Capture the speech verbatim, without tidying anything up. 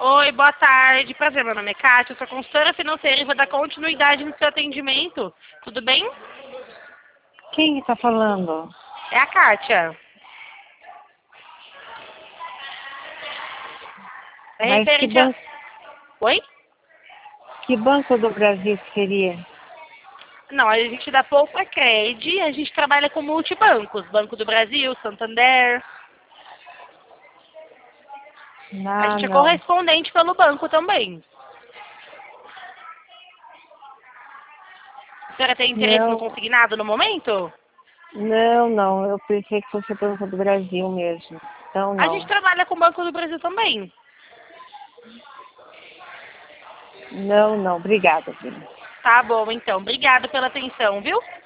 Oi, boa tarde. Prazer, meu nome é Kátia, eu sou consultora financeira e vou dar continuidade no seu atendimento. Tudo bem? Quem está falando? É a Kátia. É Mas que referente a... banco, Oi? que banco do Brasil seria? Não, a gente dá Poupa Cred, a gente trabalha com multibancos. Banco do Brasil, Santander. A Ah, gente é não. correspondente pelo banco também. A senhora tem interesse no Não, consignado no momento? não, não. Eu pensei que fosse Banco do Brasil mesmo. Então, A gente não. trabalha com o Banco do Brasil também. Não, não. Obrigada, filha. Tá bom, então. Obrigada pela atenção, viu?